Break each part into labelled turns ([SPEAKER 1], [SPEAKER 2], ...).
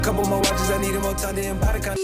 [SPEAKER 1] Couple more watches, I need more thunder and body count.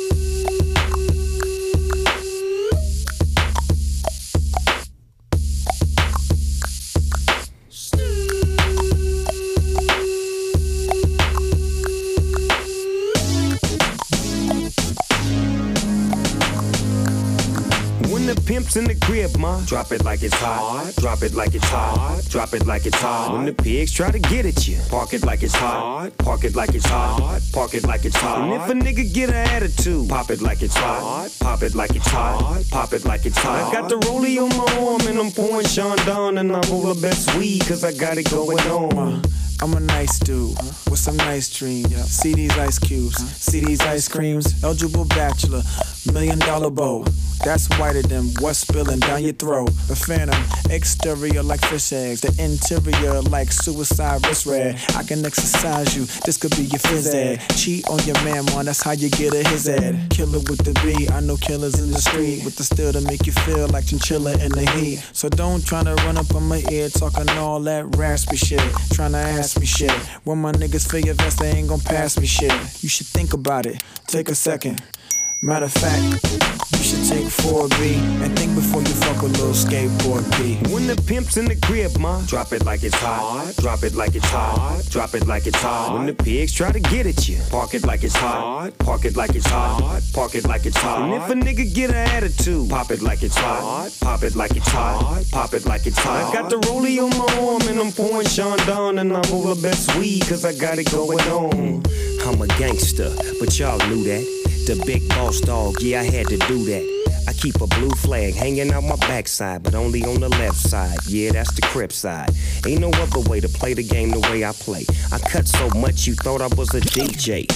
[SPEAKER 2] The pimps in the crib, ma. Drop it like it's hot. Drop it like it's hot. Drop it like it's hot. When the pigs try to get at you, park it like it's hot. Park it like it's hot. Park it like it's hot. And if a nigga get an attitude, pop it like it's hot. Pop it like it's hot. Pop it like it's hot. I got the rollie on my arm and I'm pouring Sean Don and I roll the best weed cause I got it going on.
[SPEAKER 3] I'm a nice dude with some nice dreams. See these ice cubes, see these ice creams. Eligible bachelor, $1 million bow. That's whiter than what's spilling down your throat. The phantom, exterior like fish eggs. The interior like suicide wrist red. I can exercise you, this could be your phys ed. Cheat on your man, man, that's how you get a his ed. Killer with the B, I know killers in the street. With the steel to make you feel like chinchilla in the heat. So don't tryna run up on my ear talking all that raspy shit. Tryna ask me shit. When my niggas feel your vest, they ain't gon' pass me shit. You should think about it, take a second. Matter of fact, you should take 4B and think before you fuck a little skateboard B.
[SPEAKER 2] When the pimp's in the crib, ma, drop it like it's hot. Drop it like it's hot. Drop it like it's hot. When the pigs try to get at you, park it like it's hot. Park it like it's hot. Park it like it's hot. And if a nigga get an attitude, pop it like it's hot. Pop it like it's hot. Pop it like it's hot. I got the rollie on my arm and I'm pouring Sean Don and I roll the best weed cause I got it going on. I'm a gangster, but y'all knew that. The big boss dog, yeah, I had to do that. I keep a blue flag hanging out my backside, but only on the left side. Yeah, that's the Crip side. Ain't no other way to play the game the way I play. I cut so much you thought I was a DJ.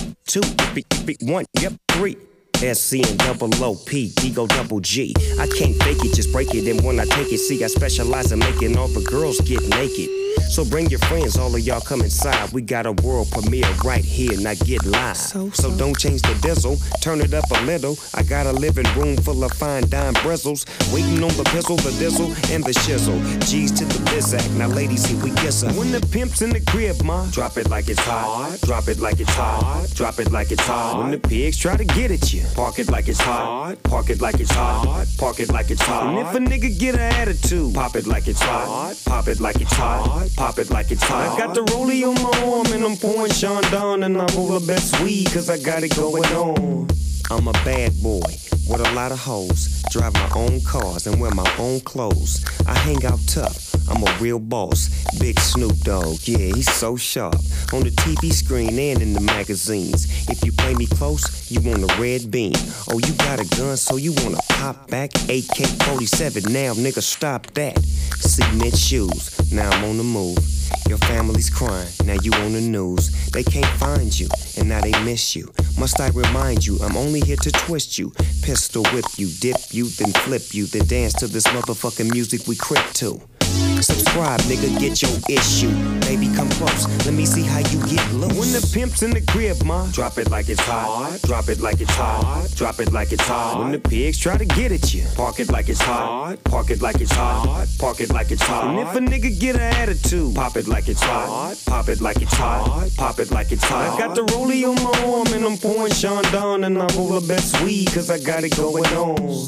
[SPEAKER 2] 2, 1, yep, 3. SC and double OP, Ego double G. I can't fake it, just break it. And when I take it, see, I specialize in making all the girls get naked. So bring your friends, all of y'all come inside. We got a world premiere right here, now get live. So don't change the diesel, turn it up a little. I got a living room full of fine dime bristles. Waiting on the pistol, the dizzle, and the shizzle. G's to the bizac, now ladies, here we kiss her. When the pimp's in the crib, ma, drop it like it's hot. Drop it like it's hot. Drop it like it's hot. When the pigs try to get at you, park it like it's hot. Park it like it's hot. Park it like it's hot. And if a nigga get an attitude, pop it like it's hot. Pop it like it's hot. Pop it like it's hot. I got the rollie on my arm and I'm pouring Sean Don and I roll the best weed cause I got it going on. I'm a bad boy with a lot of hoes. Drive my own cars and wear my own clothes. I hang out tough. I'm a real boss. Big Snoop Dogg, yeah, he's so sharp. On the TV screen and in the magazines. If you play me close, you want a red beam. Oh, you got a gun, so you wanna pop back? AK-47, now nigga, stop that. Cement shoes, now I'm on the move. Your family's crying, now you on the news. They can't find you, and now they miss you. Must I remind you, I'm only here to twist you. Pistol whip you, dip you, then flip you. Then dance to this motherfucking music we crip to. Subscribe, nigga, get your issue. Baby, come close, let me see how you get loose. When the pimp's in the crib, ma, drop it like it's hot. Drop it like it's hot. Drop it like it's hot. When the pigs try to get at you, park it like it's hot. Park it like it's hot. Park it like it's hot. And if a nigga get an attitude, pop it like it's hot. Pop it like it's hot. Pop it like it's hot. I got the rollie on my arm and I'm pouring Sean Don and I roll the best weed cause I got it going on.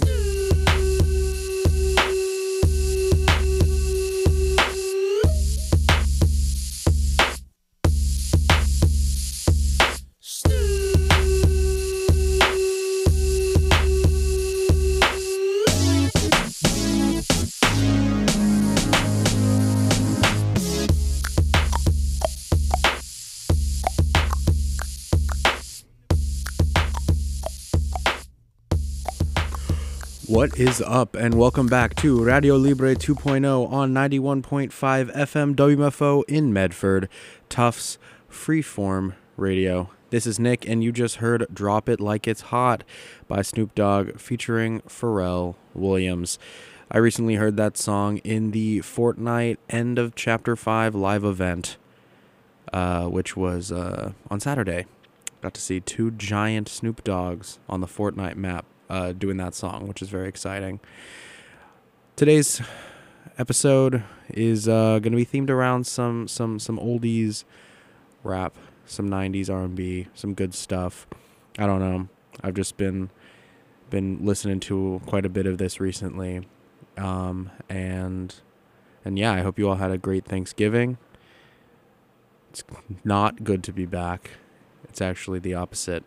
[SPEAKER 4] What is up, and welcome back to Radio Libre 2.0 on 91.5 FM WMFO in Medford, Tufts Freeform Radio. This is Nick, and you just heard Drop It Like It's Hot by Snoop Dogg featuring Pharrell Williams. I recently heard that song in the Fortnite End of Chapter 5 live event, which was on Saturday. Got to see two giant Snoop Doggs on the Fortnite map. Doing that song, which is very exciting. Today's episode is going to be themed around some oldies rap some 90s R&B, some good stuff. I don't know. I've just been listening to quite a bit of this recently. And yeah, I hope you all had a great Thanksgiving. It's not good to be back. It's actually the opposite.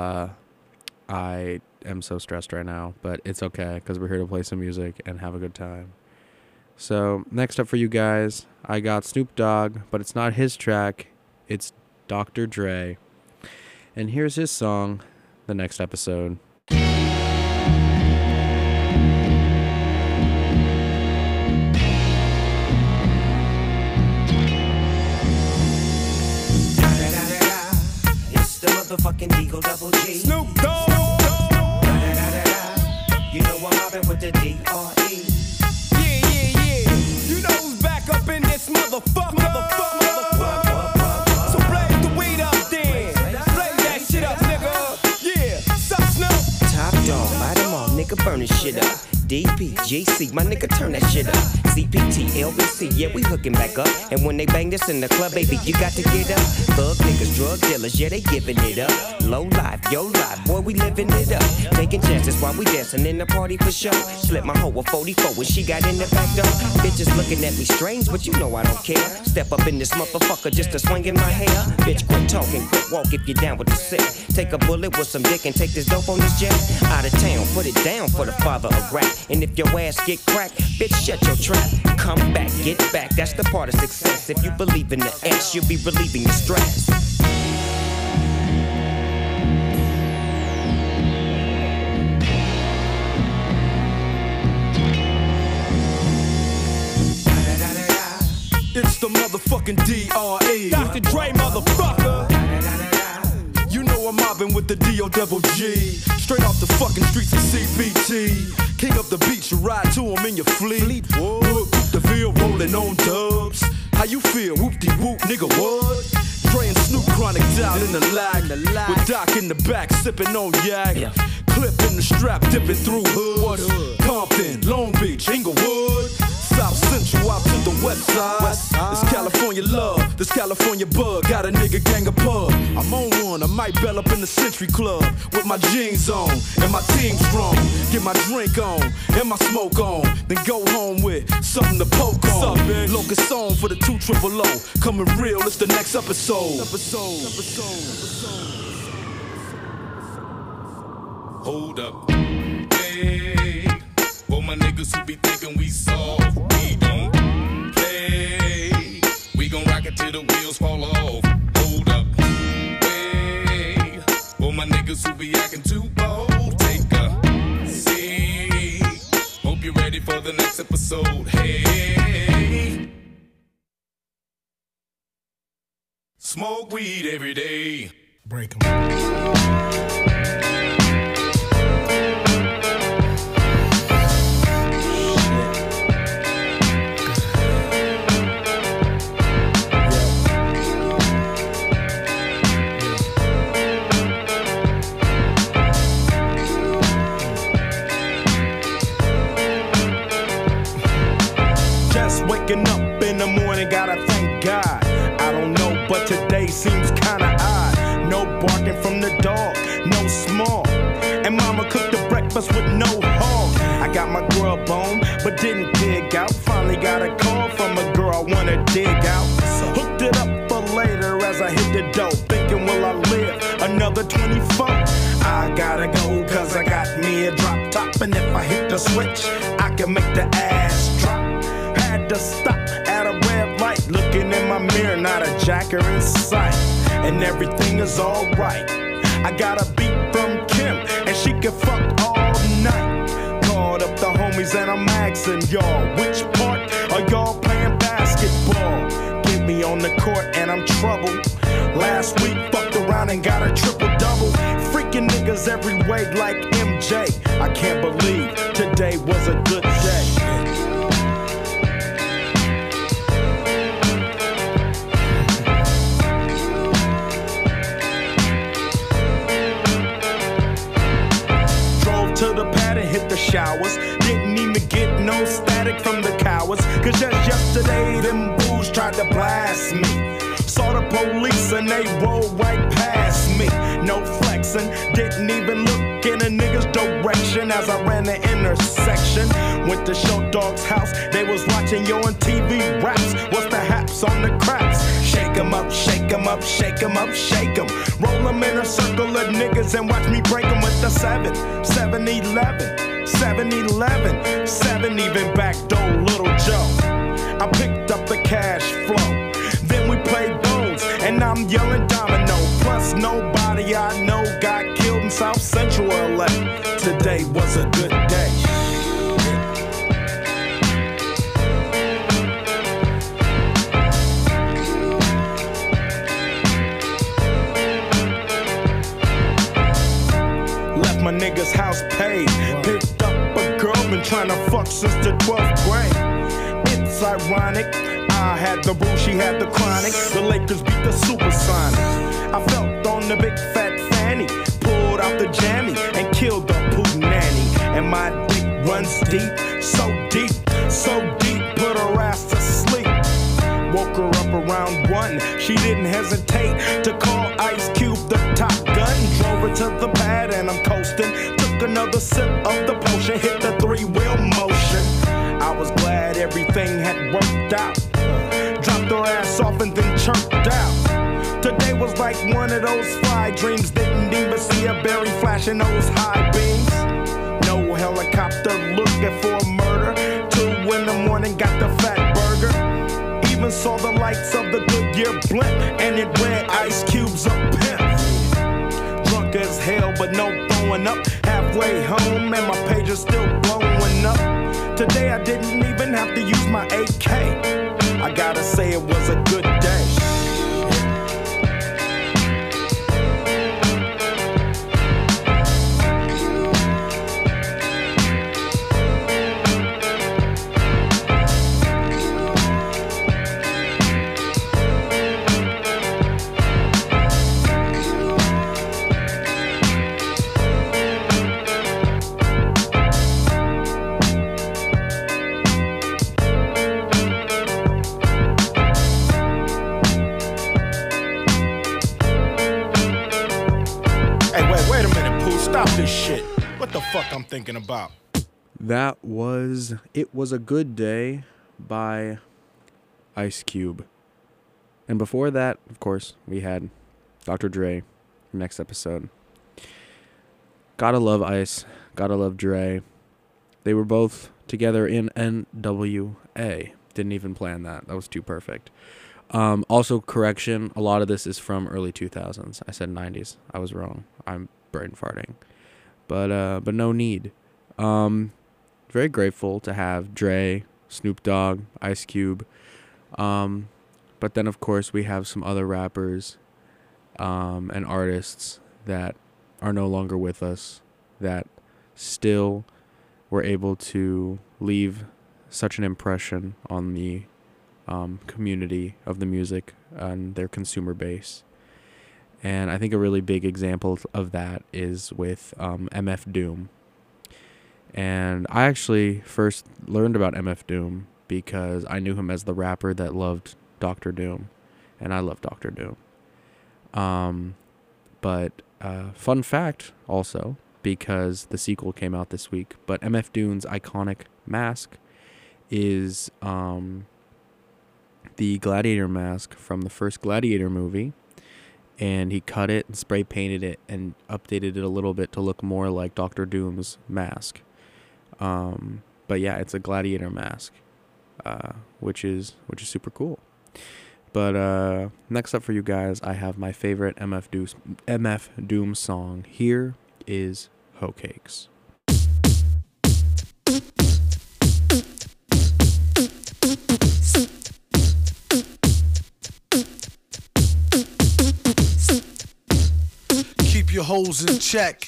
[SPEAKER 4] I am so stressed right now, but it's okay because we're here to play some music and have a good time. So next up for you guys, I got Snoop Dogg, but it's not his track. It's Dr. Dre. And here's his song, The Next Episode.
[SPEAKER 2] It's the motherfucking Deagle Double G.
[SPEAKER 1] Snoop Dogg.
[SPEAKER 2] You know I'm mobbing with the D.R.E.
[SPEAKER 1] Yeah. You know who's back up in this motherfucker. So blaze the weed up then. Blaze that shit up, nigga. Yeah. Sup, Snoop?
[SPEAKER 2] Top dog, light 'em all, nigga, burn this shit up. DPGC, my nigga, turn that shit up. CPT, LBC, yeah, we hooking back up. And when they bang this in the club, baby, you got to get up. Thug niggas, drug dealers, yeah, they giving it up. Low life, yo life, boy, we living it up. Taking chances while we dancing in the party for sure. Slip my hoe a 44 when she got in the back door. Bitches looking at me strange, but you know I don't care. Step up in this motherfucker just to swing in my hair. Bitch, quit talking, quit walk if you're down with the sick. Take a bullet with some dick and take this dope on this jet. Out of town, put it down for the father of rap. And if your ass get cracked, bitch, shut your trap. Come back, get back, that's the part of success. If you believe in the X, you'll be relieving your stress.
[SPEAKER 1] It's the motherfucking D.R.E. Dr. Dre, motherfucker. You know I'm mobbing with the D.O.G. Straight off the fucking streets of CPT. King up the beach, you ride to him in your fleet. Look, the Ville rolling on dubs. How you feel? Whoop-de-whoop, nigga, what? Dre and Snoop chronic down in the lag. With Doc in the back, sipping on yak. Clip in the strap, dipping through hoods. Compton, Long Beach, Inglewood. South Central out to the west side. This California love, this California bug. Got a nigga gang of pub. I'm on one, I might bell up in the Century Club. With my jeans on, and my team strong. Get my drink on, and my smoke on. Then go home with something to poke on. Locust on for the 200. Coming real, it's the next episode.
[SPEAKER 5] Hold up, hey, for my niggas who be thinking we soft, we don't play. We gon' rock it till the wheels fall off. Hold up, hey, for my niggas who be acting too bold, take a seat. Hope you're ready for the next episode. Hey, smoke weed every day. Break 'em.
[SPEAKER 1] Waking up in the morning, gotta thank God. I don't know, but today seems kinda odd. No barking from the dog, no small. And mama cooked the breakfast with no hog. I got my grub on, but didn't dig out. Finally got a call from a girl I wanna dig out. Hooked it up for later as I hit the dope. Thinking, will I live another 24? I gotta go, cause I got me a drop top. And if I hit the switch, I can make the ass drop. Had to stop at a red light, looking in my mirror, not a jacker in sight, and everything is alright. I got a beat from Kim, and she can fuck all night. Called up the homies and I'm asking y'all, which part are y'all playing basketball? Get me on the court and I'm troubled. Last week fucked around and got a triple-double. Freaking niggas every way like MJ. I can't believe today was a good day. To the pad and hit the showers. Didn't even get no static from the cowards. Cause just yesterday them booze tried to blast me. Saw the police and they rolled right past me. No flexing, didn't even look in a nigga's direction as I ran the intersection. Went to Show Dog's house, they was watching Yo on TV raps. What's the haps on the craps? Shake 'em up, shake 'em up, shake 'em up, shake 'em. Roll 'em in a circle of niggas and watch me break 'em with the 7-11, 7-11, 7 even backdoor Little Joe. I picked up the cash flow. Then we played bones, and I'm yelling domino. Plus nobody I know got killed in South Central LA. Today was a good day. Left my nigga's house paid. Picked up a girl, been trying to fuck since the 12th grade. It's ironic, I had the boo, she had the chronic. The Lakers beat the Supersonics. I felt on the big fat fanny, pulled out the jammy and killed the poop nanny. And my dick runs deep, so deep, so deep, put her ass to sleep. Woke her up around 1, she didn't hesitate to call Ice Cube the Top Gun. Drove her to the pad and I'm coasting. Took another sip of the potion, hit the 3-wheel motion. I was glad everything had worked out. Dropped her ass off and then chirped out. Today was like one of those fly dreams. Didn't even see a berry flashing those high beams. No helicopter looking for a murder. 2 in the morning, got the fat burger. Even saw the lights of the Goodyear blimp, and it read Ice Cube's a pimp. Drunk as hell, but no throwing up. Halfway home, and my page is still blowing up. Today I didn't even have to use my AK. I gotta say it was a good day. This shit. What the fuck I'm thinking about?
[SPEAKER 4] That was It Was a Good Day by Ice Cube. And before that, of course, we had Dr. Dre, next episode. Gotta love Ice, gotta love Dre. They were both together in NWA. Didn't even plan that. That was too perfect. Also, correction, a lot of this is from early 2000s. I said 90s. I was wrong. I'm brain farting. But no need. Very grateful to have Dre, Snoop Dogg, Ice Cube. But then, of course, we have some other rappers and artists that are no longer with us that still were able to leave such an impression on the community of the music and their consumer base. And I think a really big example of that is with MF Doom. And I actually first learned about MF Doom because I knew him as the rapper that loved Dr. Doom. And I love Dr. Doom. But fun fact also, because the sequel came out this week, but MF Doom's iconic mask is the gladiator mask from the first Gladiator movie. And he cut it and spray painted it and updated it a little bit to look more like Dr. Doom's mask. But yeah, it's a gladiator mask, which is super cool. But next up for you guys, I have my favorite MF Doom song. Here is Hoe Cakes.
[SPEAKER 6] Keep your hoes in check.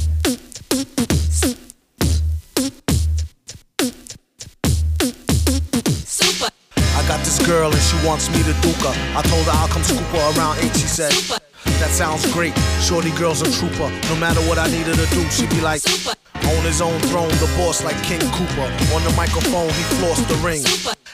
[SPEAKER 6] Super. I got this girl and she wants me to duke her. I told her I'll come scoop her around 8. She said, Super. That sounds great. Shorty girl's a trooper. No matter what I need her to do, she be like, Super. On his own throne, the boss like King Cooper. On the microphone, he flossed the ring. Super.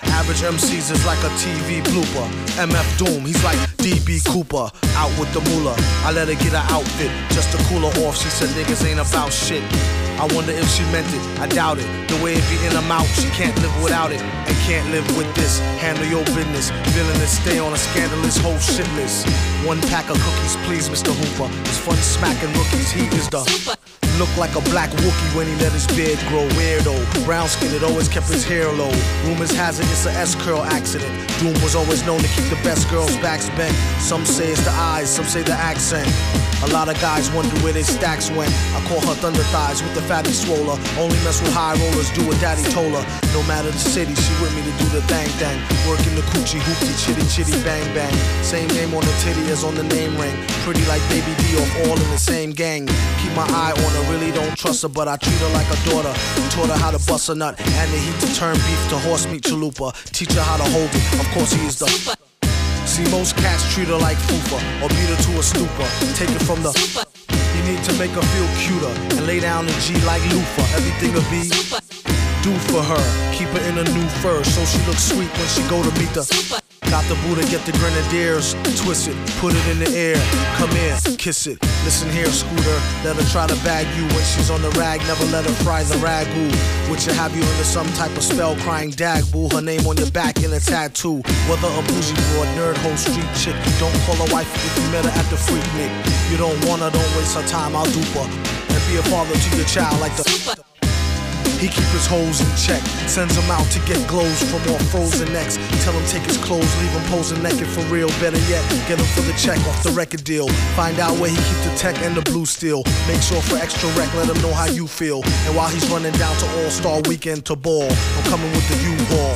[SPEAKER 6] Average MCs is like a TV blooper. MF Doom, he's like DB Cooper. Out with the moolah. I let her get her outfit just to cool her off. She said niggas ain't about shit. I wonder if she meant it, I doubt it. The way it be in her mouth, she can't live without it. And can't live with this, handle your business. Villainous, stay on a scandalous whole shit list. One pack of cookies, please, Mr. Hooper. It's fun smacking rookies, he is the look like a black Wookie when he let his beard grow. Weirdo, brown skin, it always kept his hair low. Rumors has it it's a S-curl accident. Doom was always known to keep the best girls' backs bent. Some say it's the eyes, some say the accent. A lot of guys wonder where their stacks went. I call her thunder thighs with the fatty swoller. Only mess with high rollers, do what daddy told her. No matter the city, she with me to do the thang thang. Working the coochie hoopty, chitty chitty bang bang. Same name on the titty as on the name ring. Pretty like Baby D off all in the same gang. Keep my eye on her, really don't trust her, but I treat her like a daughter. Taught her how to bust a nut and the heat to turn beef to horse meat chalupa. Teach her how to hold it, of course he is the see, most cats treat her like fufa or beat her to a stupor. Take it from the you need to make her feel cuter and lay down in G like loofah. Everything'll be do for her. Keep her in a new fur so she looks sweet when she go to meet the got the Buddha, get the grenadiers, twist it, put it in the air, come here, kiss it. Listen here, Scooter, let her try to bag you when she's on the rag. Never let her fry the ragu, which will have you into some type of spell crying dag boo. Her name on your back in a tattoo. Whether a bougie broad, nerd, hoe, street chick, don't call her wife if you met her at the Freak Nick. You don't want her, don't waste her time, I'll dupe her and be a father to your child like the he keep his hoes in check, sends them out to get glows from all frozen necks. Tell him take his clothes, leave him posing naked for real. Better yet, get him for the check off the record deal. Find out where he keep the tech and the blue steel. Make sure for extra rec, let him know how you feel. And while he's running down to All-Star Weekend to ball, I'm coming with the U-Haul.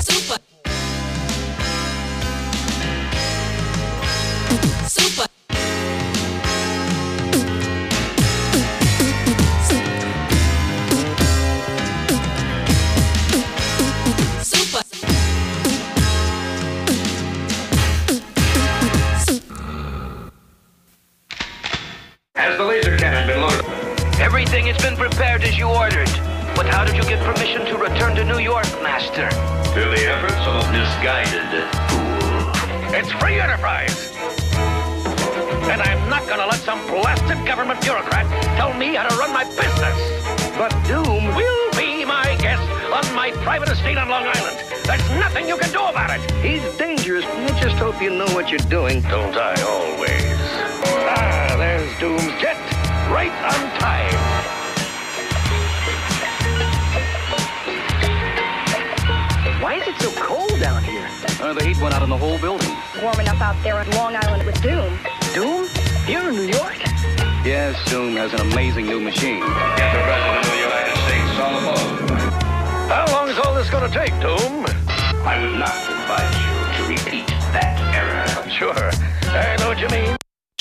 [SPEAKER 7] Has the laser cannon been loaded?
[SPEAKER 8] Everything has been prepared as you ordered. But how did you get permission to return to New York, Master?
[SPEAKER 7] Through the efforts of a misguided fool.
[SPEAKER 8] It's free enterprise. And I'm not gonna let some blasted government bureaucrat tell me how to run my business. But Doom will be my guest on my private estate on Long Island. There's nothing you can do about it. He's dangerous. I just hope you know what you're doing. Don't I always? Ah, there's Doom's jet. Right on time. Why is it so cold down here?
[SPEAKER 9] The heat went out in the whole building.
[SPEAKER 10] Warm enough out there on Long Island with Doom.
[SPEAKER 8] Doom? Here in New York?
[SPEAKER 9] Yes, Doom has an amazing new machine.
[SPEAKER 7] Get the President of the United States on the phone.
[SPEAKER 8] How long is all this going to take, Doom?
[SPEAKER 7] I would not advise you to repeat that error.
[SPEAKER 8] Sure. I know what you mean.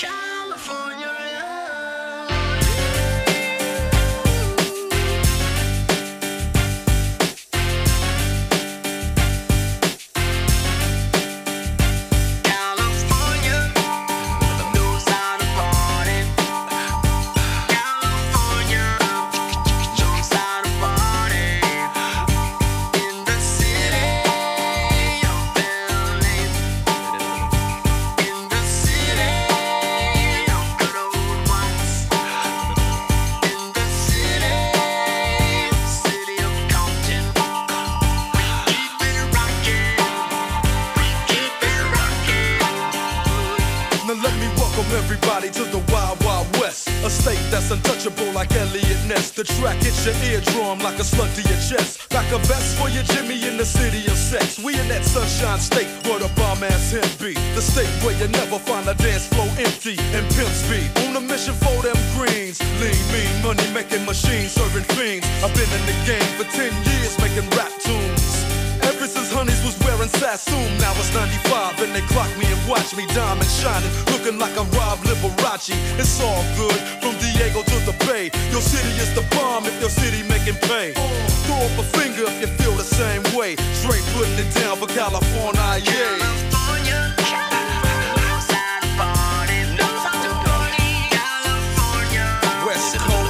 [SPEAKER 1] Everybody to the Wild Wild West, a state that's untouchable like Elliot Ness. The track hits your eardrum like a slug to your chest. Like a vest for your Jimmy in the city of sex. We in that sunshine state where the bomb ass him be. The state where you never find a dance floor empty and pimp speed. On a mission for them greens. Lean, mean, money making machines serving fiends. I've been in the game for 10 years making rap tunes. Ever since Honeys was wearing Sassoon, now it's 95 and they clock me and watch me diamond shining, looking like a Rob Liberace. It's all good, from Diego to the Bay. Your city is the bomb if your city making pay. Throw up a finger if you feel the same way. Straight putting it down for California, yeah. West Coast.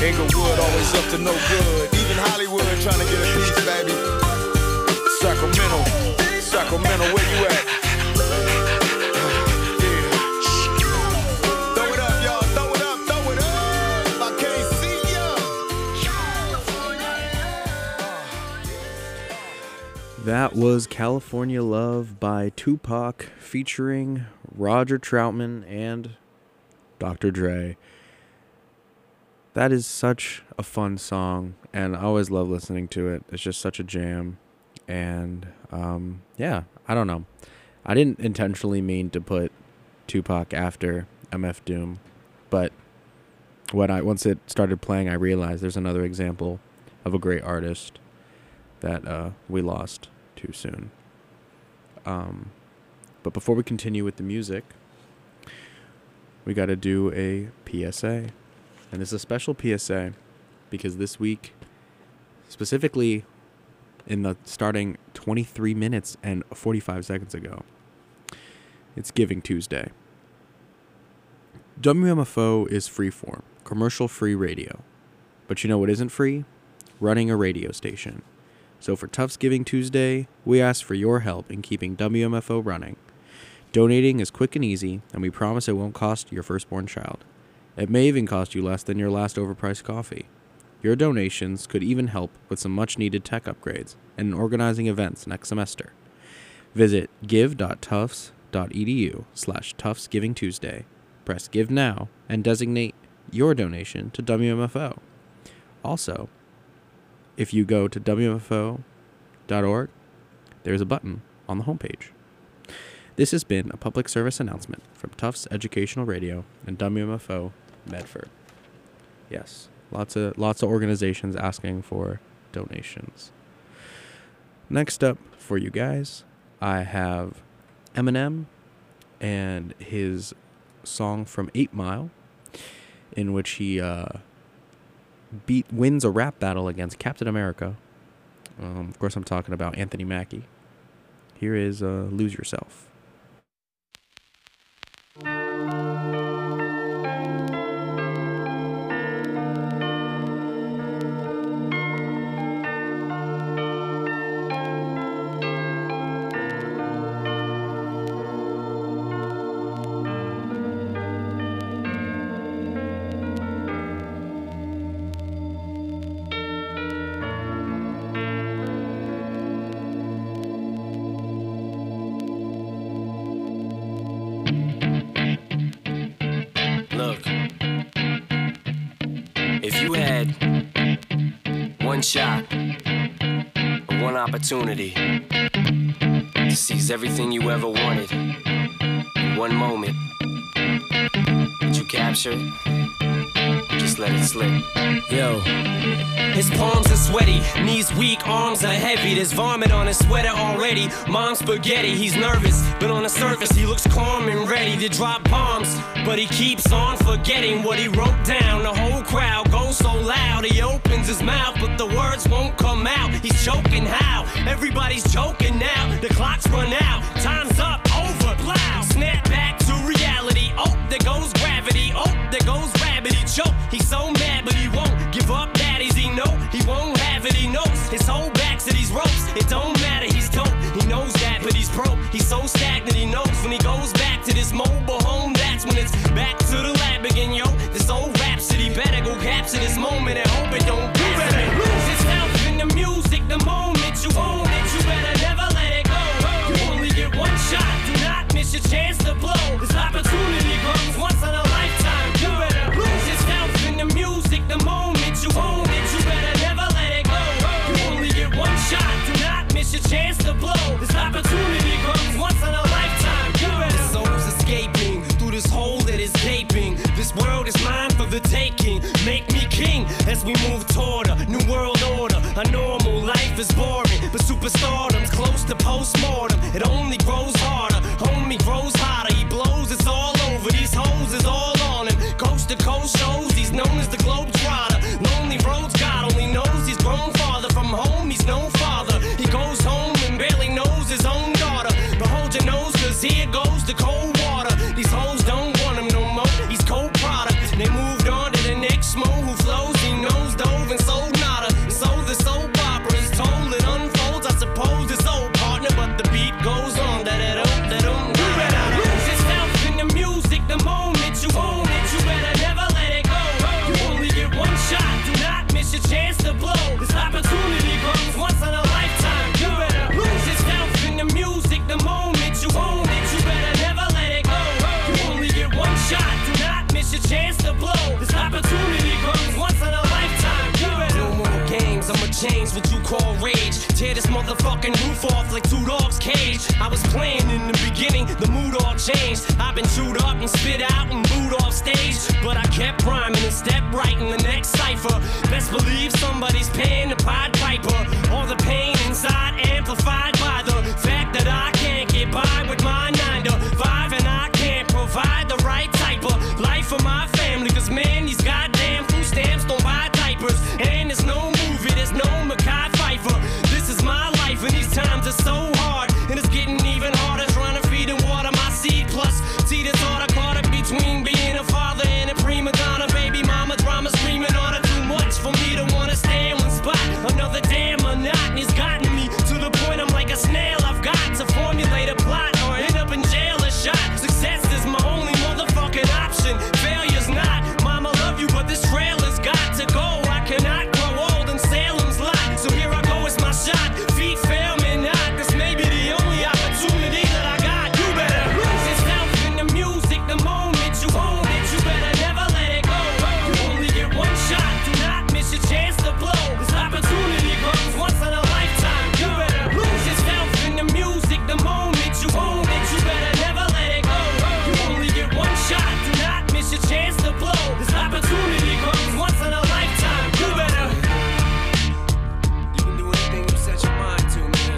[SPEAKER 1] Inglewood always up to no good. Even Hollywood trying to get a piece, baby. Sacramento, where you at? Throw it up, y'all. Throw it up. I can't see ya.
[SPEAKER 4] That was California Love by Tupac featuring Roger Troutman and Dr. Dre. That is such a fun song, and I always love listening to it. It's just such a jam. And yeah, I don't know. I didn't intentionally mean to put Tupac after MF Doom, but once it started playing, I realized there's another example of a great artist that we lost too soon. But before we continue with the music, we got to do a PSA. And it's a special PSA because this week, specifically in the starting 23 minutes and 45 seconds ago, it's Giving Tuesday. WMFO is freeform, commercial-free radio. But you know what isn't free? Running a radio station. So for Tufts Giving Tuesday, we ask for your help in keeping WMFO running. Donating is quick and easy, and we promise it won't cost your firstborn child. It may even cost you less than your last overpriced coffee. Your donations could even help with some much-needed tech upgrades and in organizing events next semester. Visit give.tufts.edu/TuftsGivingTuesday. Press Give Now and designate your donation to WMFO. Also, if you go to WMFO.org, there's a button on the homepage. This has been a public service announcement from Tufts Educational Radio and WMFO Medford. Yes, lots of organizations asking for donations. Next up for you guys, I have Eminem and his song from 8 Mile, in which he wins a rap battle against Captain America. Of course, I'm talking about Anthony Mackie. Here is Lose Yourself.
[SPEAKER 11] Shot, one opportunity to seize everything you ever wanted in one moment. Did you capture it? Just let it slip.
[SPEAKER 12] Yo. His palms are sweaty, knees weak, arms are heavy. There's vomit on his sweater already. Mom's spaghetti, he's nervous, but on the surface he looks calm and ready to drop bombs. But he keeps on forgetting what he wrote down. The whole crowd goes so loud, he opens his mouth, but the words won't come out. He's choking how? Everybody's joking now. The clock's run out, time's up, over, plow. Snap back to reality. Oh, there goes gravity. Oh, there goes rabbit. He choke. He's so mad, but he won't give up. Daddies, he know he won't have it. He knows his whole back to these ropes. It don't matter. He's dope. He knows that, but he's broke. He's so stagnant. He knows when he goes back to this mobile home. That's when it's back to the lab again, yo. This old rhapsody better go capture this moment and hope it don't. You better lose yourself in the music. The moment you own it, you better never let it go. You only get one shot. Do not miss your chance to blow. This opportunity comes once in a lifetime. You better lose yourself in the music. The moment you own it, you better never let it go. You only get one shot. Do not miss your chance to blow. This opportunity comes once in a lifetime. You better. The soul's escaping through this hole that is gaping. This world is mine for the taking. Make me king as we move toward a new world order. A normal life is boring, but superstardom's close to postmortem. It only grows harder, homie grows hotter. He blows, it's all over. These hoes is all on him. Coast to coast shows, he's known as the Globetrotter. Lonely roads, God only knows he's grown farther from home. He's no father. He goes home and barely knows his own daughter. But hold your nose, cause here goes the cold water. These hoes don't want him no more. He's cold product. They moved on to the next mo who flows. He chains, what you call rage. Tear this motherfucking roof off like two dogs' cage. I was playing in the beginning, the mood all changed. I've been chewed up and spit out and booed off stage, but I kept rhyming and stepped right in the next cipher. Best believe somebody's paying the Pied Piper. All the pain inside amplified by the fact that I can't get by with my 9 to 5, and I can't provide the right type of life for my family. Cause man, these goddamn food stamps don't buy diapers, and there's no movie, there's no Mekhi Phifer. This is my life, and these times are so hard, and it's getting even harder trying to feed and water my seed. Plus, see this order caught up between being a father and a prima donna. Baby mama drama screaming on her, too much for me to wanna stay in one spot. Another damn monotony's gotten me to the point I'm like a snail. I've got to formulate a plot or end up in jail or shot. Success is my only motherfucking option. Failure's not. Mama love you, but this trailer's got to go. I cannot grow old in Salem's lot. So here I go, it's my shot. Feet fail me not. This may be the only opportunity that I got. You better lose yourself in the music the moment you own it. You better never let it go. You only get one shot. Do not miss your chance to blow. This opportunity comes once in a lifetime. You better lose yourself in the music the moment you own it. You better never let it go. You only get one shot. Do not miss your chance to blow. This opportunity comes once in a lifetime. You better. You can do anything you set your mind to, man.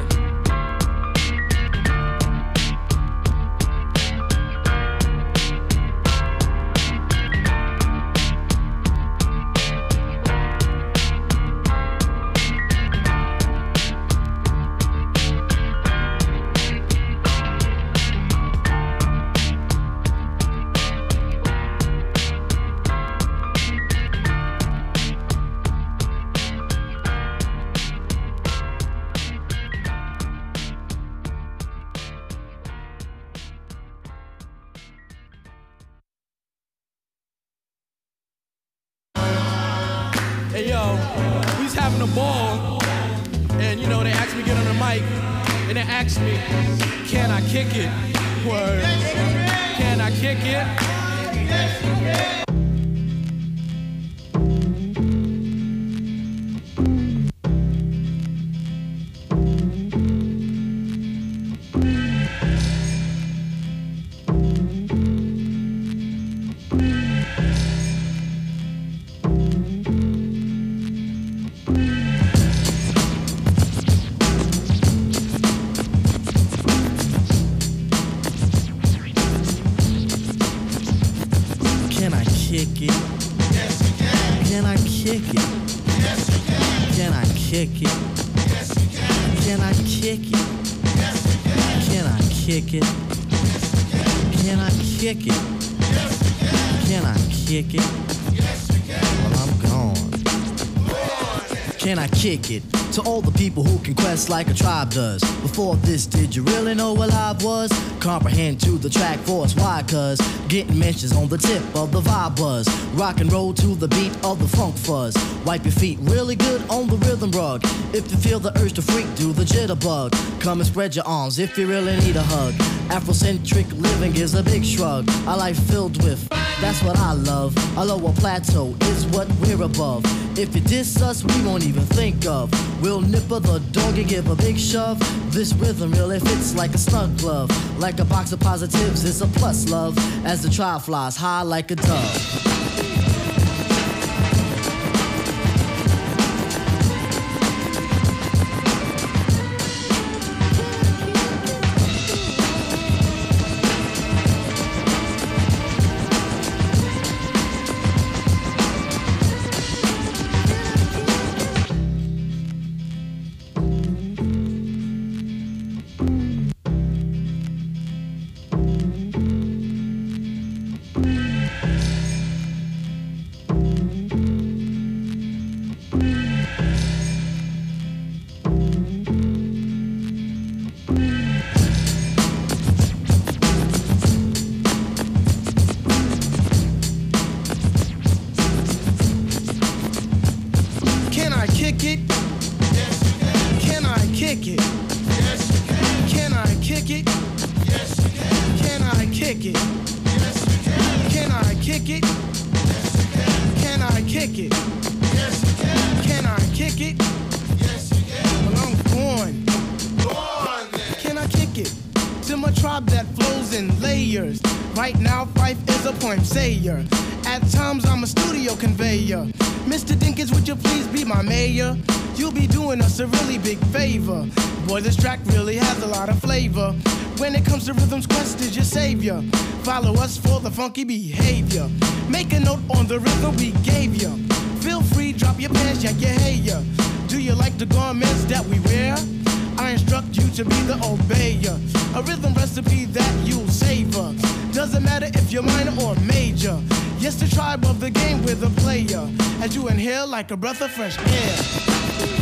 [SPEAKER 13] Hey yo, we was having a ball, and you know they asked me to get on the mic, and they asked me, can I kick it? Word. Can I kick it?
[SPEAKER 14] Can I kick it?
[SPEAKER 13] Yes, you can.
[SPEAKER 14] Can I kick it?
[SPEAKER 13] Yes, you can.
[SPEAKER 14] Can I kick it?
[SPEAKER 13] Yes, you can.
[SPEAKER 14] Can I kick it?
[SPEAKER 13] Yes, you can.
[SPEAKER 14] Can I kick it? Can I kick it?
[SPEAKER 13] Yes, you can.
[SPEAKER 14] Can I kick it?
[SPEAKER 13] Yes, you can.
[SPEAKER 14] Well, I'm gone. Can I kick it? To all the people who can quest like a tribe does. Before this, did you really know what live was? Comprehend to the track force, why? Cause getting mentions on the tip of the vibe buzz. Rock and roll to the beat of the funk fuzz. Wipe your feet really good on the rhythm rug. If you feel the urge to freak, do the jitterbug. Come and spread your arms if you really need a hug. Afrocentric living is a big shrug. A life filled with, that's what I love. A lower plateau is what we're above. If you diss us, we won't even think of. We'll nipper the dog and give a big shove. This rhythm really fits like a snug glove. Like a box of positives, it's a plus love. As the tribe flies high like a dove.
[SPEAKER 15] tribe that flows in layers. Right now, Fife is a poem sayer. At times, I'm a studio conveyor. Mr. Dinkins, would you please be my mayor? You'll be doing us a really big favor. Boy, this track really has a lot of flavor. When it comes to Rhythms, Quest is your savior. Follow us for the funky behavior. Make a note on the rhythm we gave you. Feel free, drop your pants, yeah, yeah, hey, yeah. Do you like the garments that we wear? I instruct you to be the obeyer. A rhythm recipe that you'll savor. Doesn't matter if you're minor or major. Yes, the tribe of the game with a player. As you inhale like a breath of fresh air.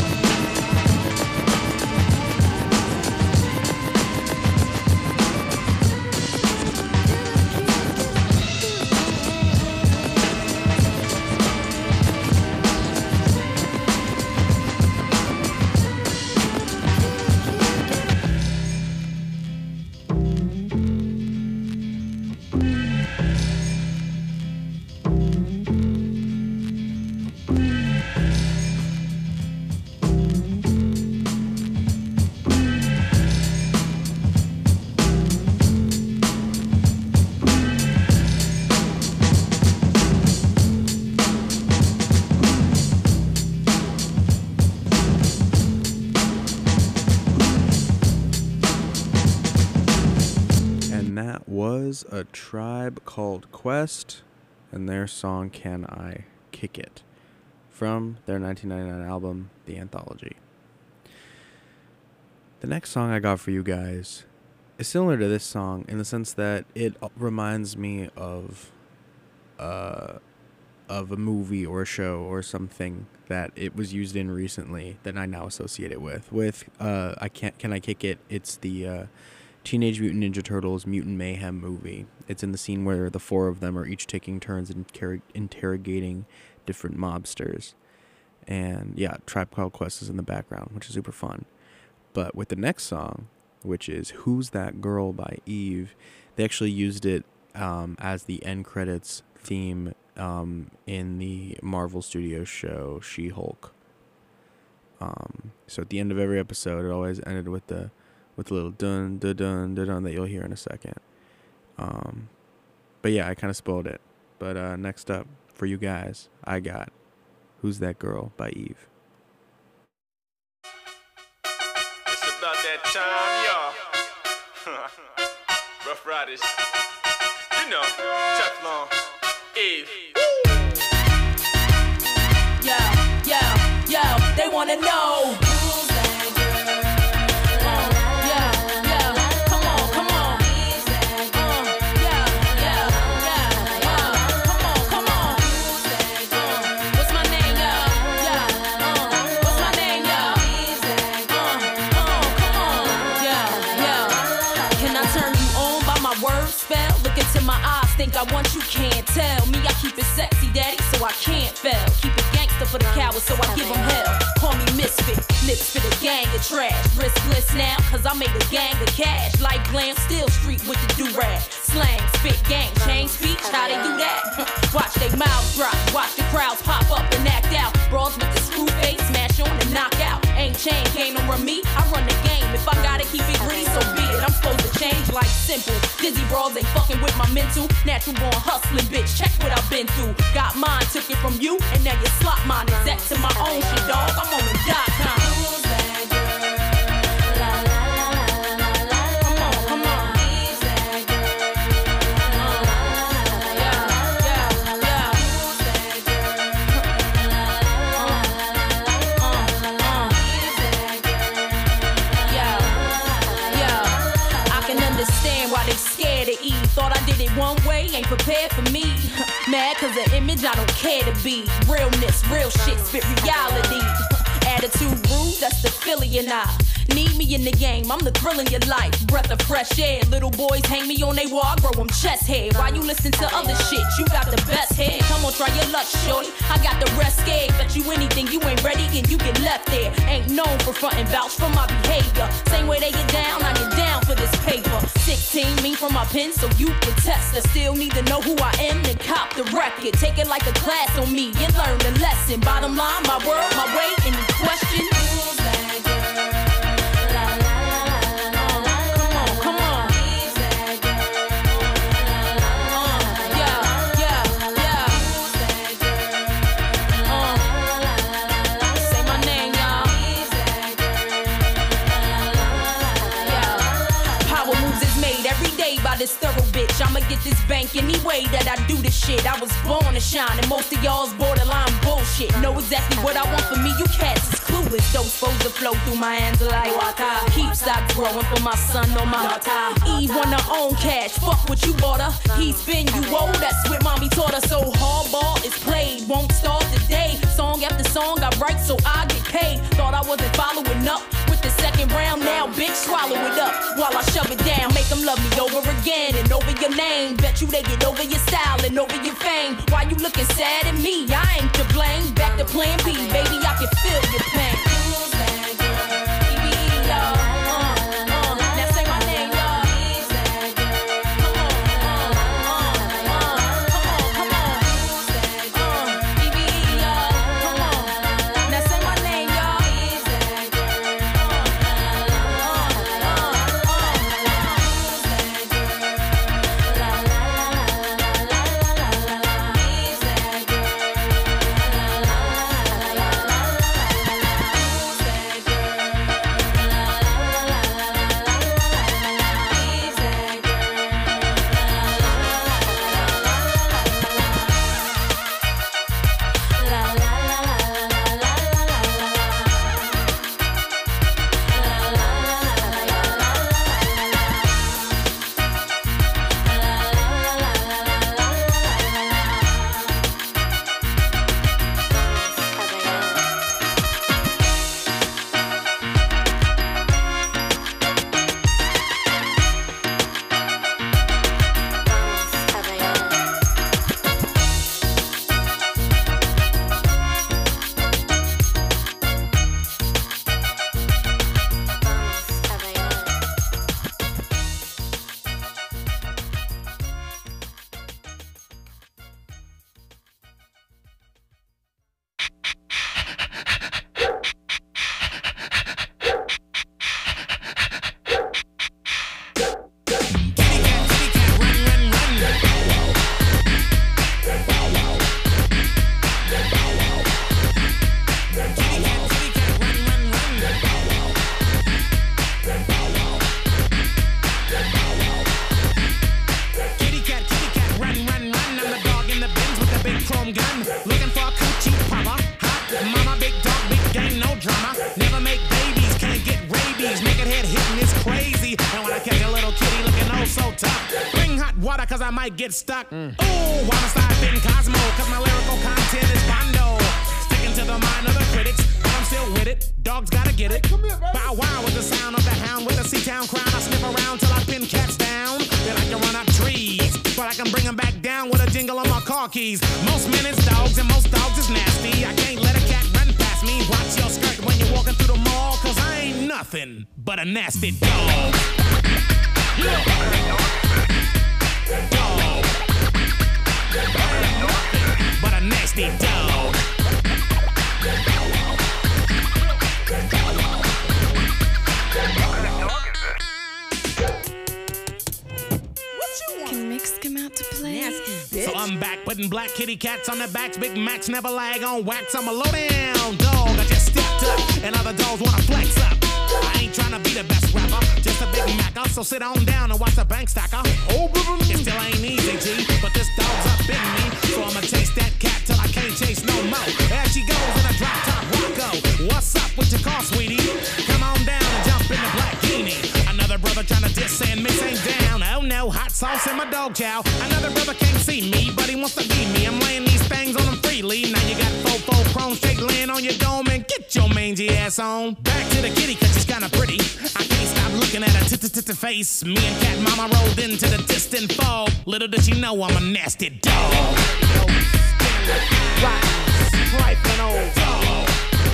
[SPEAKER 4] A Tribe Called Quest and their song Can I Kick It from their 1999 album The Anthology. The next song I got for you guys is similar to this song in the sense that it reminds me of a movie or a show or something that it was used in recently that I now associate it with Can I Kick It? It's the Teenage Mutant Ninja Turtles Mutant Mayhem movie. It's in the scene where the four of them are each taking turns in interrogating different mobsters. And yeah, Tribe Called Quest is in the background, which is super fun. But with the next song, which is Who's That Girl by Eve, they actually used it as the end credits theme in the Marvel Studios show She-Hulk. So at the end of every episode, it always ended with a little dun dun dun dun dun that you'll hear in a second. But yeah, I kind of spoiled it. But next up for you guys, I got Who's That Girl by Eve.
[SPEAKER 16] It's about that time, y'all. Rough Riders. You know, Teflon, Eve.
[SPEAKER 17] Yo, they wanna know. Think I want you, can't tell me. I keep it sexy, daddy, so I can't fail. Keep it gangster for the cowards, so I give them hell. Call me misfit, lips for the gang of trash. Riskless now, cause I made a gang of cash. Like glam, still street with the do-rag. Slang, spit, gang, change speech, how they do that? Watch they mouths drop, watch the crowds pop up and act out. Brawls with the screw face, smash on and knock out. Ain't chain, can't run me, I run the game. If I gotta keep it green, so be it. I'm supposed to change like simple. Dizzy brawls ain't fucking with my mental. Natural born hustling, bitch, check what I've been through. Got mine, took it from you, and now you slot mine. Exact to my own shit, dog. I'm on the .com. Thought I did it one way, ain't prepared for me. Mad cause the image I don't care to be. Realness, real shit, spit reality. Attitude rude, that's the Philly and I. Need me in the game, I'm the thrill in your life. Breath of fresh air, little boys hang me on they wall, I grow them chest hair. Why you listen to other shit? You got the best head. Come on, try your luck, shorty. I got the rest scared. Bet you anything, you ain't ready and you get left there. Ain't known for frontin' vouch for my behavior. Same way they get down, I get down for this paper. 16, me from my pen, so you can test. I still need to know who I am, then cop the record. Take it like a class on me, you learn the lesson. Bottom line, my world, my way, any question? Who's that girl? Come on, come on. get this bank any way that I do this shit. I was born to shine, and most of y'all's borderline bullshit. Know exactly what I want for me, you cats is clueless. Those foes that flow through my hands are like water. Keep stock growing for my son on my water. Eve want her own cash, fuck what you bought her. He spin, you owe, that's what mommy taught her. So hardball is played, won't start today. Song after song I write so I get paid. Thought I wasn't following up with the second round, now bitch swallow it up while I shove it down. Make them love me over again and over your name. Bet you they get over your style and over your fame. Why you looking sad at me? I ain't to blame. Back to plan B, baby, I can feel your pain.
[SPEAKER 18] Get stuck. Ooh, wanna start fitting Cosmo, cause my lyrical content is bondo. Sticking to the mind of the critics, but I'm still with it. Dogs gotta get it. Bow wow with the sound of the hound with a C-Town crown. I sniff around till I pin cats down. Then I can run up trees, but I can bring them back down with a jingle on my car keys. Most men is dogs and most dogs is nasty. I can't let a cat run past me. Watch your skirt when you're walking through the mall, cause I ain't nothing but a nasty dog. But a nasty dog.
[SPEAKER 19] Can Mix come out to play?
[SPEAKER 18] So I'm back putting black kitty cats on their backs. Big Macs never lag on wax. I'm a low down dog. I just stepped up and other dogs wanna flex up. I ain't tryna be the best rapper, just a Big Mac. So sit on down and watch the bank stacker. Oh, it still ain't easy, G, but this dog's up in me. So I'ma chase that cat till I can't chase no more. There she goes in a drop top Rocco. What's up with your car, sweetie? Come on down and jump in the black genie. Another brother tryna diss and mix ain't down. Oh no, hot sauce in my dog chow. Another brother can't see me, but he wants to be me. I'm laying these things on him freely. Now you got fofo chrome straight laying on your dome and get your mangy ass on. Back to the kitty cause she's kinda pretty. I can't stop looking at her face. Me and Cat Mama rolled into the distant fog. Little did she know I'm a nasty dog. Trifling old dog.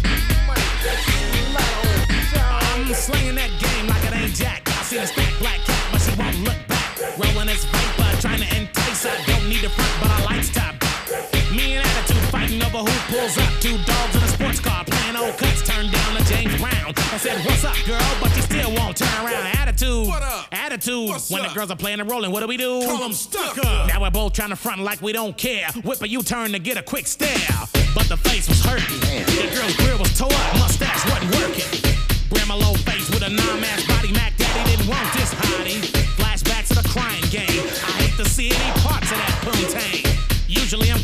[SPEAKER 18] I'm slinging that game like it ain't Jack. I see the stack black cat, but she won't look back. Rolling this vapor, trying to entice her. Don't need the front, but I like stop. Me and Attitude fighting over who pulls up. Two dogs in a sports car playing old cuts. Turned down to James Brown. I said, what's up, girl? But you still won't turn around. Attitude. What up? Attitude. What's when up? The girls are playing and rolling, what do? Call them stuck up. Now we're both trying to front like we don't care. Whip a U-turn to get a quick stare. But the face was hurting. The girl's grill was tore up. Mustache wasn't working. Bramalo face with a non-mask body. Mac Daddy didn't want this hottie. Flashbacks to the crying game. I hate to see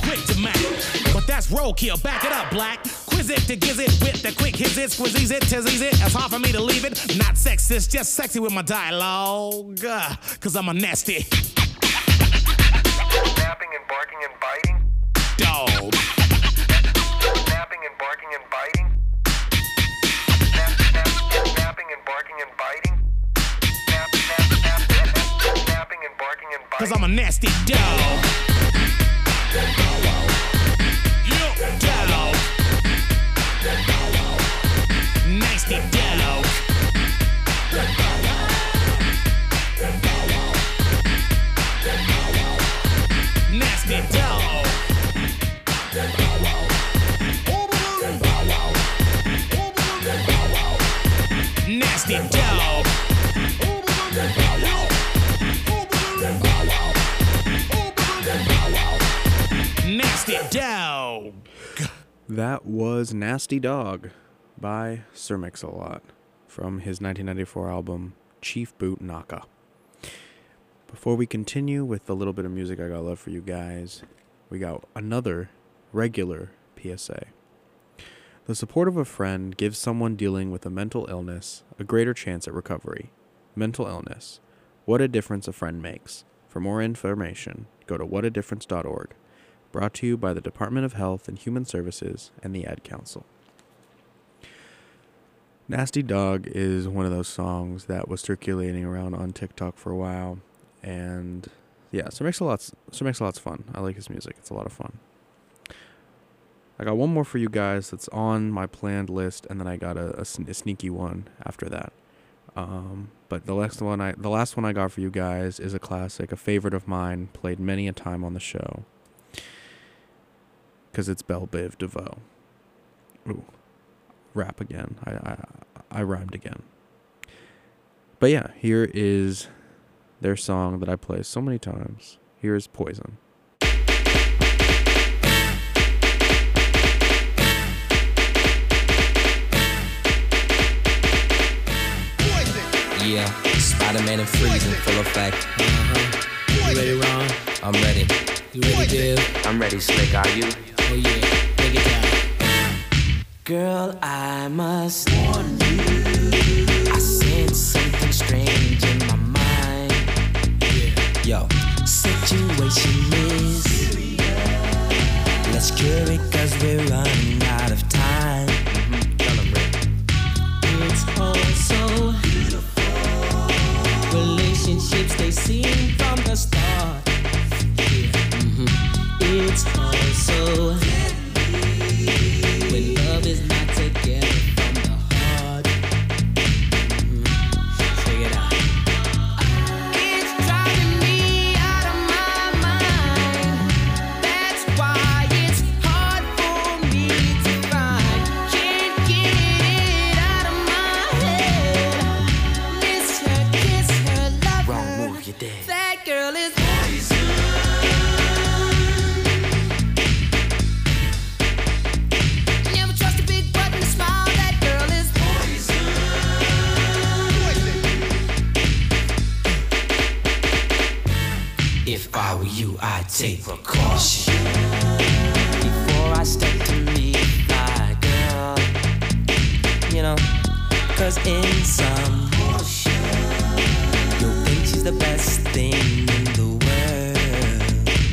[SPEAKER 18] quick to mac. But that's roadkill, back it up, black. Quiz it to giz it with the quick hits it, squeeze it, tease it. It's hard for me to leave it. Not sexist, just sexy with my dialogue. Cause I'm a nasty.
[SPEAKER 19] Snapping and barking and biting.
[SPEAKER 18] Dog.
[SPEAKER 19] Snapping and barking and biting. Snapping and barking and biting. Snapping and barking and biting.
[SPEAKER 18] Cause I'm a nasty dog. Dog. Nasty dog. Nasty dog. Nasty dog. Nasty dog.
[SPEAKER 4] That was Nasty Dog by Sir Mix-a-Lot from his 1994 album Chief Boot Naka. Before we continue with the little bit of music I got left for you guys, we got another regular PSA. The support of a friend gives someone dealing with a mental illness a greater chance at recovery. Mental illness. What a difference a friend makes. For more information, go to whatadifference.org. Brought to you by the Department of Health and Human Services and the Ad Council. Nasty Dog is one of those songs that was circulating around on TikTok for a while. And yeah, Sir Mix-a-Lot's fun. I like his music. It's a lot of fun. I got one more for you guys that's on my planned list, and then I got a sneaky one after that. But the last one I got for you guys is a classic, a favorite of mine, played many a time on the show. Because it's Belle Biv DeVoe. Ooh, rap again. I rhymed again. But yeah, here is their song that I play so many times. Here is Poison.
[SPEAKER 11] Yeah, Spider-Man and Freeze in full effect.
[SPEAKER 14] You ready, Ron?
[SPEAKER 11] I'm ready.
[SPEAKER 14] You ready, Dib?
[SPEAKER 9] I'm ready, Slick. Are you?
[SPEAKER 14] Oh yeah, take it down.
[SPEAKER 12] Girl, I must warn you, I sense something strange in my mind.
[SPEAKER 11] Yo,
[SPEAKER 12] situation is serious. Let's cure it cause we're running out of time. It's all so beautiful. Relationships they seem from the start. It's all so when love is not together from the heart. Check it out. It's driving me out of my mind. That's why it's hard for me to find. Can't get it out of my head. Miss her, kiss her, love her.
[SPEAKER 11] wrong move, you're dead.
[SPEAKER 12] That girl is poison. Never trust a big butt and a smile. That girl is poison.
[SPEAKER 11] If I were you, I'd take precaution.
[SPEAKER 12] Before I step to meet my girl, you know, cause in some you'll think she's the best thing in the world.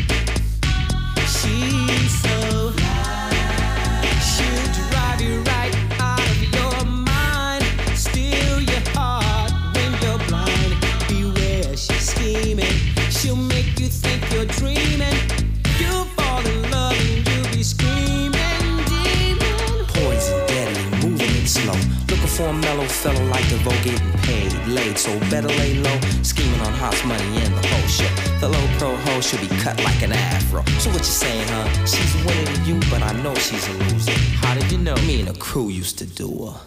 [SPEAKER 12] She's so she'll drive you right out of your mind, steal your heart when you're blind. Beware, she's scheming, she'll make you think you're dreaming. You'll fall in love and you'll be screaming, demon.
[SPEAKER 11] Poison, deadly, moving it slow. Looking for a mellow fella like DeVoe, getting paid, laid, so better lay low. Scheming on hot money and the whole shit. The low pro hoe should be cut like an afro. So what you saying, huh? She's winning to you, but I know she's a loser. How did you know? Me and the crew used to do her.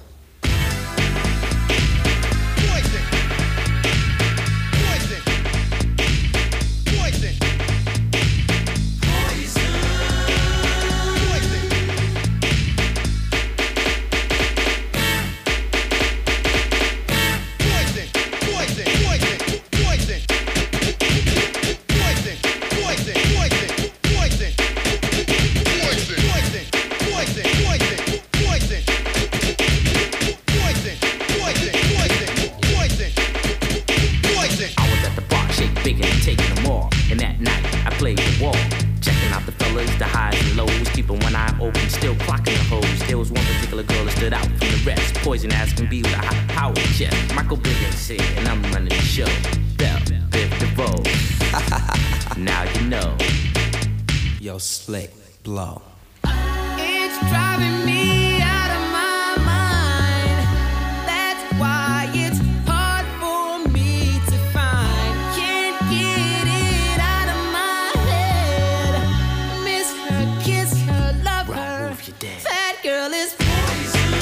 [SPEAKER 11] dope and still clocking the hoes. There was one particular girl that stood out from the rest. Poison as can be with a high power chest. Michael Biggins here, and I'm running the show. Bell, Biv DeVoe. Now you know. Yo, Slick, blow.
[SPEAKER 20] It's driving me out of my mind. That's why it's hard for me to find. Can't get it out of my head. Miss her, kiss her, love her. That girl is poison.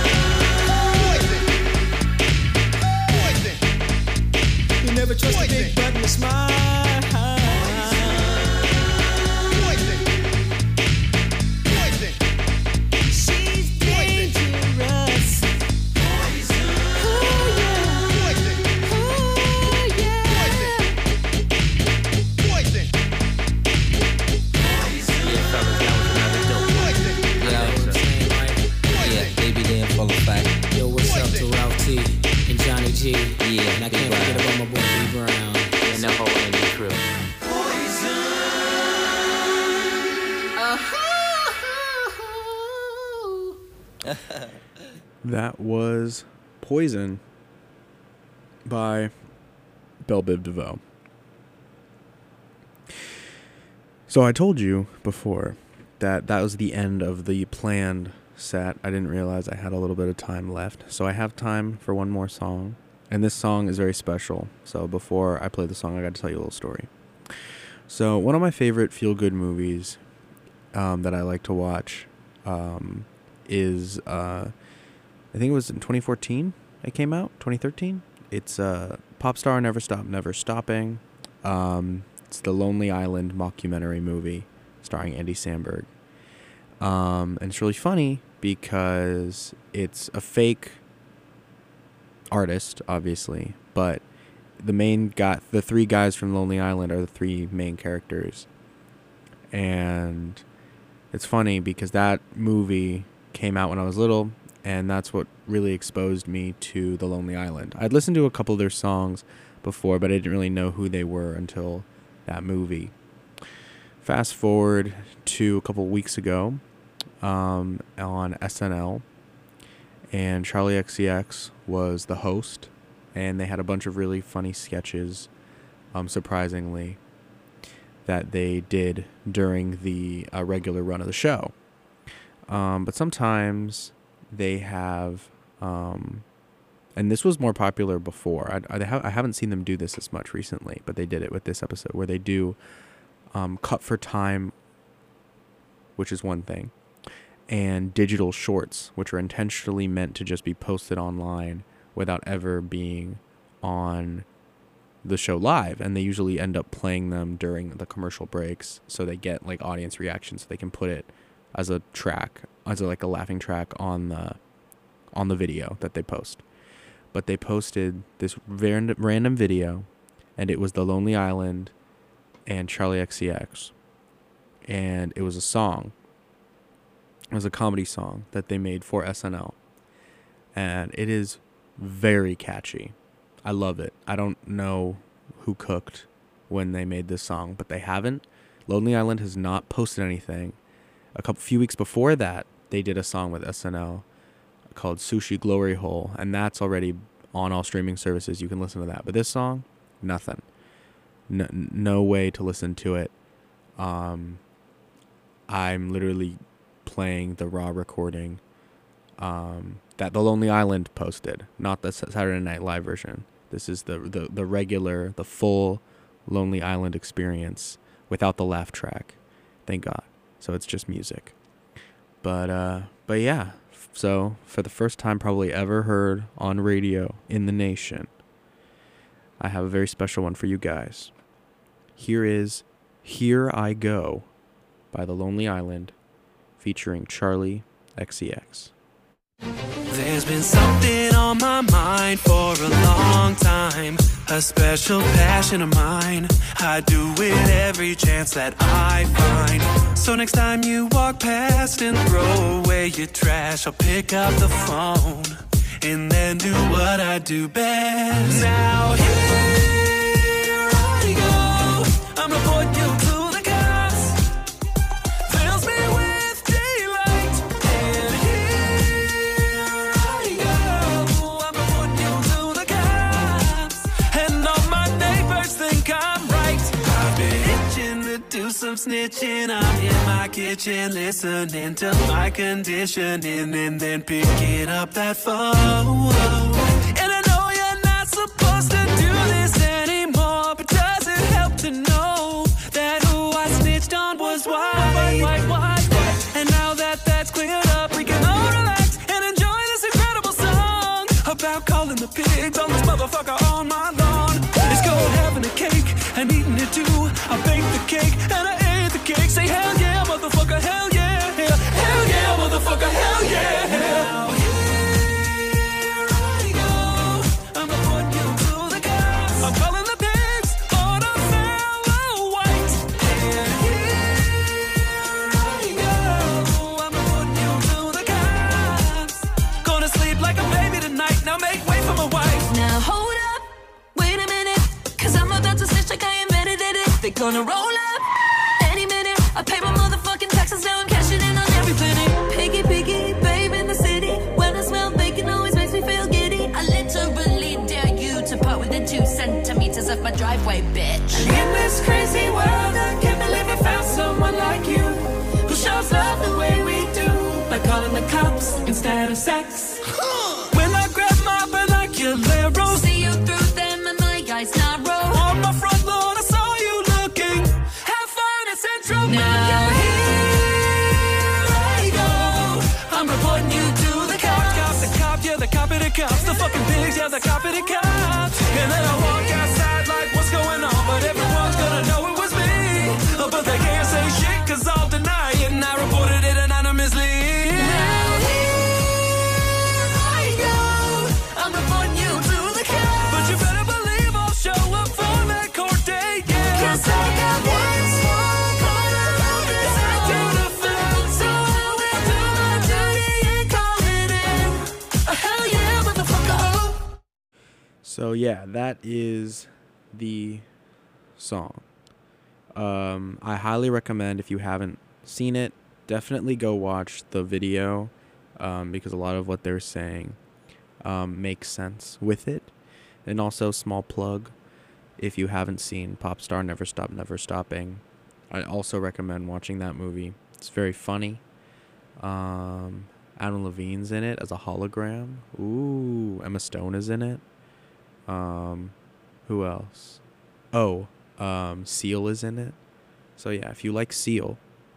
[SPEAKER 20] Poison. You never trust a big button to smile. Yeah, and I can't forget about my boy B Brown and the whole Andy crew.
[SPEAKER 4] That was Poison by Bell Biv DeVoe. So I told you before that was the end of the planned set. I didn't realize I had a little bit of time left. So I have time for one more song. And this song is very special. So before I play the song, I got to tell you a little story. So one of my favorite feel-good movies that I like to watch is, I think it was in 2014 it came out, 2013. It's Pop Star Never Stop, Never Stopping. It's the Lonely Island mockumentary movie starring Andy Samberg. And it's really funny because it's a fake artist, obviously, but the three guys from Lonely Island are the three main characters. And it's funny because that movie came out when I was little, and that's what really exposed me to the Lonely Island. I'd listened to a couple of their songs before, but I didn't really know who they were until that movie. Fast forward to a couple of weeks ago on SNL, and Charlie XCX was the host, and they had a bunch of really funny sketches, surprisingly, that they did during the regular run of the show. But sometimes they have, and this was more popular before. I haven't seen them do this as much recently, but they did it with this episode, where they do cut for time, which is one thing, and digital shorts, which are intentionally meant to just be posted online without ever being on the show live. And they usually end up playing them during the commercial breaks, so they get like audience reactions, so they can put it as a track, as like a laughing track on the video that they post. But they posted this random video, and it was the Lonely Island and Charlie XCX, and it was a song. It was a comedy song that they made for SNL, and it is very catchy. I love it. I don't know who cooked when they made this song, but they haven't. Lonely Island has not posted anything. Few weeks before that, they did a song with SNL called Sushi Glory Hole, and that's already on all streaming services. You can listen to that. But this song, nothing. No way to listen to it. I'm literally playing the raw recording that the Lonely Island posted, not the Saturday Night Live version. This is the regular, the full Lonely Island experience without the laugh track. Thank God. So it's just music. But yeah. So for the first time probably ever heard on radio in the nation, I have a very special one for you guys. Here is Here I Go by the Lonely Island, featuring Charlie XCX.
[SPEAKER 21] There's been something on my mind for a long time, a special passion of mine. I do it every chance that I find. So next time you walk past and throw away your trash, I'll pick up the phone and then do what I do best. Now here I go, I'm gonna put you to the gas. Fills me with daylight. bitchin', I'm in my kitchen listening to my conditioning and then picking up that phone. And I know you're not supposed to do this anymore, but does it help to know that who I snitched on was white? And now that that's cleared up, we can all relax and enjoy this incredible song about calling the pigs on this motherfucker on my lawn. It's called having a cake and eating it too. I baked the cake and I ate the cake. Say hell yeah, motherfucker, hell yeah, hell yeah, motherfucker, hell yeah. Now here I go, I'm reporting you to the cops. I'm calling the pigs on a fellow white. And here I go, I'm reporting you to the cops. Gonna sleep like a baby tonight. Now make way for my wife.
[SPEAKER 20] Now hold up, wait a minute, cause I'm about to snitch like I invented it. They gonna roll up any minute. I pay my motherfucking taxes, now I'm cashing in on every penny. Piggy, piggy, babe in the city. When I smell bacon, always makes me feel giddy. I literally dare you to part with the 2 centimeters of my driveway, bitch. In this crazy world, I can't believe I found someone like you, who shows love the way we do, by calling the cops instead of sex.
[SPEAKER 21] When I grab my binoculars,
[SPEAKER 20] see you through them and my eyes narrow.
[SPEAKER 21] On my front lawn, I saw you looking. Have fun at Central
[SPEAKER 20] Now
[SPEAKER 21] Park.
[SPEAKER 20] here I go,
[SPEAKER 21] I'm reporting you to the cops. The cop, yeah, the cop of the cops. The fucking pigs, yeah, the cop of the cops. And then I walk outside like, what's going on? But everyone's gonna know it was me. But they can't say shit, cause I'll deny it. And I reported it anonymously.
[SPEAKER 20] now here I go, I'm reporting you to the cops.
[SPEAKER 21] But you better believe I'll show up for that court date, yeah.
[SPEAKER 20] Cause I got one small corner of this I do the film, so I will do my duty and call it in. Hell yeah, motherfucker.
[SPEAKER 4] So yeah, that is the song. I highly recommend, if you haven't seen it, definitely go watch the video, because a lot of what they're saying makes sense with it. And also, small plug, if you haven't seen Popstar Never Stop Never Stopping, I also recommend watching that movie. It's very funny. Adam Levine's in it as a hologram. Ooh, Emma Stone is in it. Who else? Oh, Seal is in it. So yeah, if you like Seal,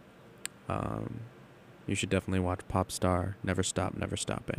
[SPEAKER 4] you should definitely watch Popstar Never Stop Never Stopping.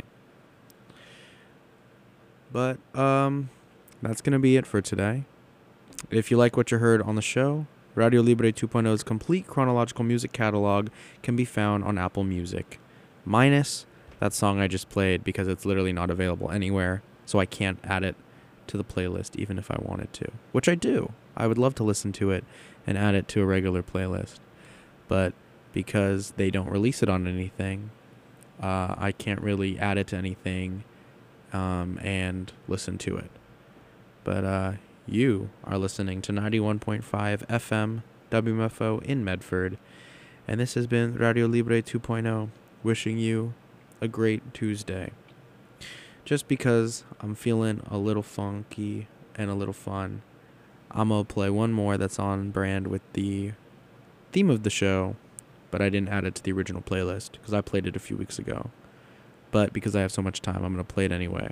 [SPEAKER 4] But that's gonna be it for today. If you like what you heard on the show, Radio Libre 2.0's complete chronological music catalog can be found on Apple Music, minus that song I just played, because it's literally not available anywhere, so I can't add it to the playlist even if I wanted to, which I do. I would love to listen to it and add it to a regular playlist, but because they don't release it on anything, I can't really add it to anything and listen to it. But you are listening to 91.5 FM WMFO in Medford, and this has been Radio Libre 2.0, wishing you a great Tuesday. Just because I'm feeling a little funky and a little fun, I'm going to play one more that's on brand with the theme of the show, but I didn't add it to the original playlist because I played it a few weeks ago. But because I have so much time, I'm going to play it anyway.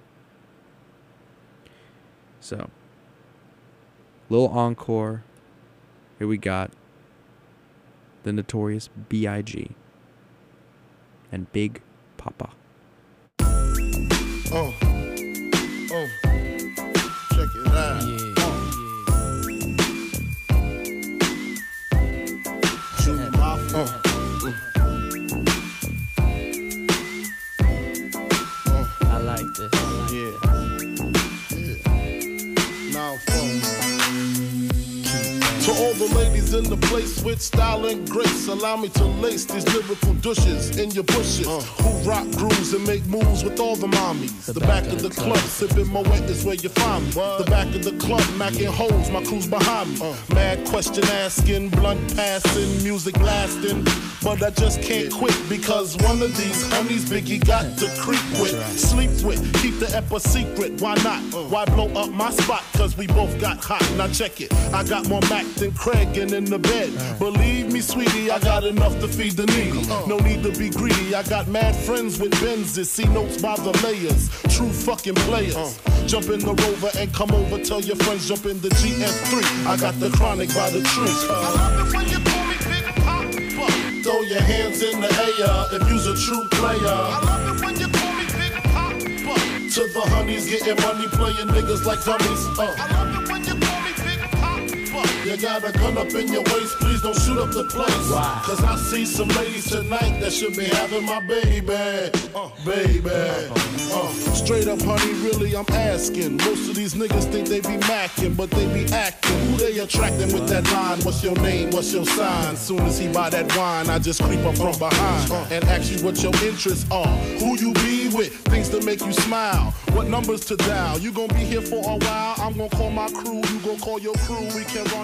[SPEAKER 4] So, little encore. Here we got the Notorious B.I.G. and Big Papa.
[SPEAKER 3] Check it out. Shoot him off.
[SPEAKER 11] I like this.
[SPEAKER 3] Now, to all the ladies in the place with style and grace, allow me to lace these lyrical douches in your bushes who rock grooves and make moves with all the mommies. The back of the club, sipping Moet is where you find me. The back of the club, macking holes, my crew's behind me. Mad question asking, blunt passing, music lasting. But I just can't quit because one of these honeys Biggie got to creep with, sleep with, keep the ep a secret. Why not? Why blow up my spot? Cause we both got hot. Now check it. I got more Mac than Craig spanking in the bed. Believe me, sweetie, I got enough to feed the needy. No need to be greedy. I got mad friends with Benzes. See notes by the layers. True fucking players. Jump in the Rover and come over. Tell your friends jump in the GF3. I got the chronic by the tree. I love it when you call me Big Papa. Throw your hands in the air if you's a true player. I love it when you call me Big Papa. To the honeys getting money, playing niggas like dummies. I love it when you call me Big Papa. You got a gun up in your waist, please don't shoot up the place. Why? Cause I see some ladies tonight that should be having my baby. Straight up, honey, really, I'm asking. Most of these niggas think they be macking, but they be acting. Who they attracting with that line? What's your name? What's your sign? Soon as he buy that wine, I just creep up from behind and ask you what your interests are. Who you be with? Things to make you smile. What numbers to dial? You gonna be here for a while? I'm gonna call my crew. You gonna call your crew. We can run.